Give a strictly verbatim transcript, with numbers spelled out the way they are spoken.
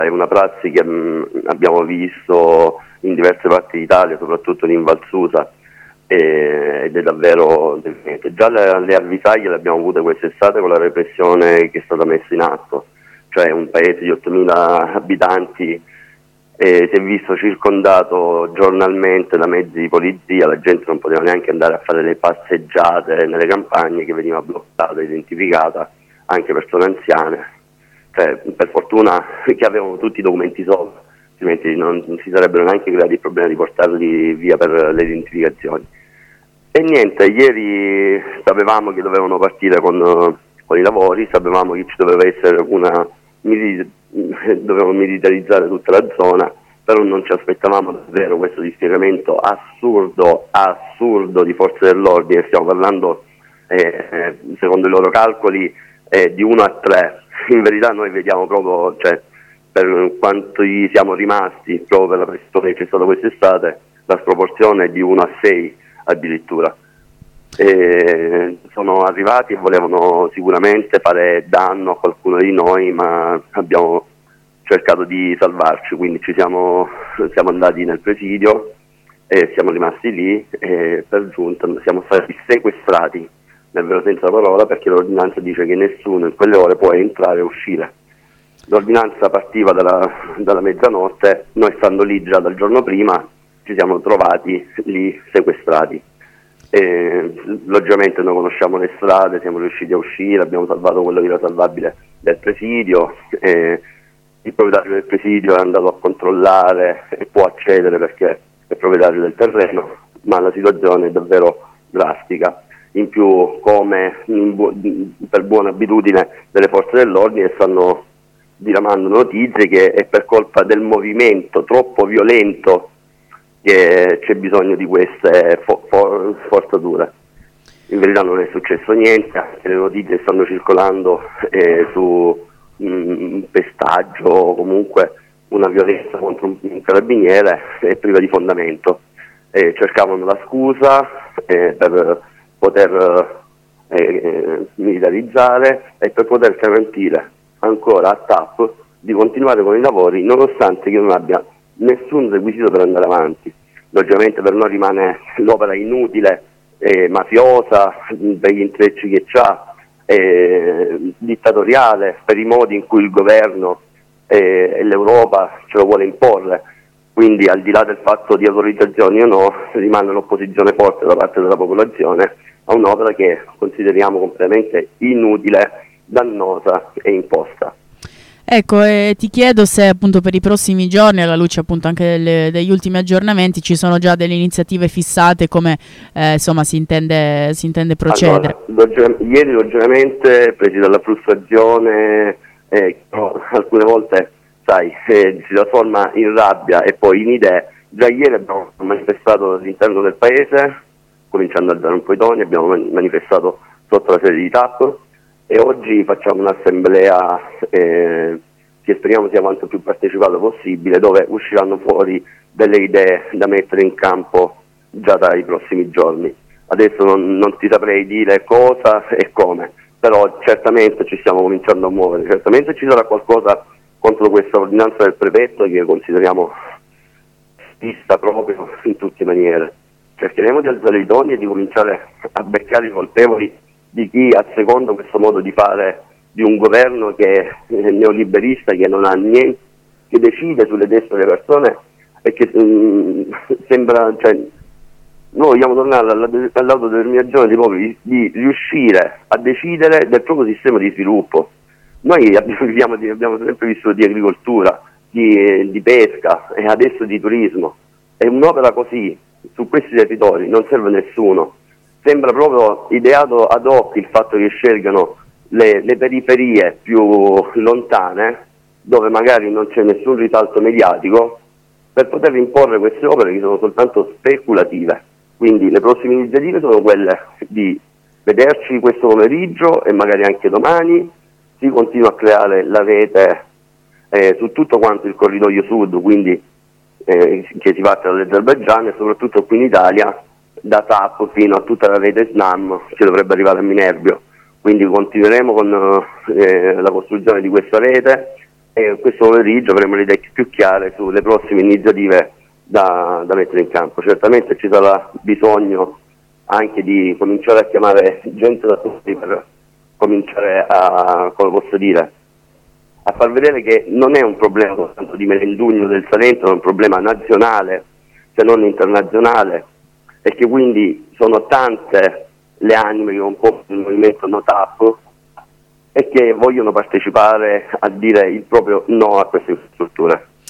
è una prassi che mh, abbiamo visto in diverse parti d'Italia, soprattutto in Val Susa, e, ed è davvero deprimente. Già le, le avvisaglie le abbiamo avute quest'estate con la repressione che è stata messa in atto, cioè un paese di ottomila abitanti e si è visto circondato giornalmente da mezzi di polizia, la gente non poteva neanche andare a fare le passeggiate nelle campagne, che veniva bloccata, identificata, anche persone anziane. Cioè, per fortuna che avevano tutti i documenti sopra, altrimenti non, non si sarebbero neanche creati il problema di portarli via per le identificazioni. E niente, ieri sapevamo che dovevano partire con, con i lavori, sapevamo che ci doveva essere una, dovevano militarizzare tutta la zona, però non ci aspettavamo davvero questo dispiegamento assurdo, assurdo di forze dell'ordine. Stiamo parlando, eh, secondo i loro calcoli, eh, di uno a tre. In verità noi vediamo proprio, cioè, per quanto siamo rimasti, proprio per la pressione che c'è stata quest'estate, la sproporzione è di uno a sei addirittura. E sono arrivati e volevano sicuramente fare danno a qualcuno di noi, ma abbiamo cercato di salvarci, quindi ci siamo, siamo andati nel presidio e siamo rimasti lì e per giunta siamo stati sequestrati nel vero senso della parola, perché l'ordinanza dice che nessuno in quelle ore può entrare e uscire. L'ordinanza partiva dalla, dalla mezzanotte, noi stando lì già dal giorno prima ci siamo trovati lì sequestrati. E, logicamente noi conosciamo le strade, siamo riusciti a uscire, abbiamo salvato quello che era salvabile del presidio, e il proprietario del presidio è andato a controllare e può accedere perché è proprietario del terreno, ma la situazione è davvero drastica. In più, come in bu- per buona abitudine delle forze dell'ordine, stanno diramando notizie che è per colpa del movimento troppo violento che c'è bisogno di queste fo- for- forzature. In verità non è successo niente, le notizie stanno circolando eh, su un pestaggio o comunque una violenza contro un, un carabiniere è priva di fondamento. Eh, cercavano la scusa eh, per poter eh, militarizzare e per poter garantire ancora a T A P di continuare con i lavori, nonostante che non abbia nessun requisito per andare avanti. Logicamente per noi rimane l'opera inutile, eh, mafiosa, per gli intrecci che c'ha, eh, dittatoriale, per i modi in cui il governo eh, e l'Europa ce lo vuole imporre. Quindi, al di là del fatto di autorizzazioni o no, rimane un'opposizione forte da parte della popolazione a un'opera che consideriamo completamente inutile, dannosa e imposta. Ecco, eh, ti chiedo se appunto per i prossimi giorni, alla luce appunto anche delle, degli ultimi aggiornamenti, ci sono già delle iniziative fissate, come eh, insomma si intende, si intende procedere. Allora, log- ieri logicamente, presi dalla frustrazione, eh, alcune volte sai, eh, si trasforma in rabbia e poi in idee. Già ieri abbiamo manifestato all'interno del paese, cominciando a dare un po' i toni, abbiamo man- manifestato sotto la sede di T A P e oggi facciamo un'assemblea eh, che speriamo sia quanto più partecipata possibile, dove usciranno fuori delle idee da mettere in campo già dai prossimi giorni. Adesso non, non ti saprei dire cosa e come, però certamente ci stiamo cominciando a muovere, certamente ci sarà qualcosa contro questa ordinanza del prefetto che consideriamo vista proprio in tutte le maniere. Cercheremo di alzare i toni e di cominciare a beccare i colpevoli di chi ha secondo questo modo di fare di un governo che è neoliberista, che non ha niente, che decide sulle teste delle persone e che mh, sembra, cioè, noi vogliamo tornare alla, all'autodeterminazione dei popoli, di riuscire a decidere del proprio sistema di sviluppo. Noi abbiamo, viviamo di, abbiamo sempre vissuto di agricoltura, di, di pesca e adesso di turismo. E un'opera così su questi territori non serve a nessuno. Sembra proprio ideato ad hoc il fatto che scelgano le, le periferie più lontane, dove magari non c'è nessun risalto mediatico, per poter imporre queste opere che sono soltanto speculative. Quindi le prossime iniziative sono quelle di vederci questo pomeriggio e magari anche domani. Si continua a creare la rete eh, su tutto quanto il corridoio sud, quindi eh, che si parte dall'Azerbaigian e soprattutto qui in Italia, da T A P fino a tutta la rete SNAM che dovrebbe arrivare a Minerbio. Quindi continueremo con eh, la costruzione di questa rete e questo pomeriggio avremo le idee più chiare sulle prossime iniziative da, da mettere in campo. Certamente ci sarà bisogno anche di cominciare a chiamare gente da tutti per cominciare a, come posso dire, a far vedere che non è un problema soltanto di Melendugno del Salento, è un problema nazionale se non internazionale, e che quindi sono tante le anime che compongono il movimento No T A P e che vogliono partecipare a dire il proprio no a queste infrastrutture.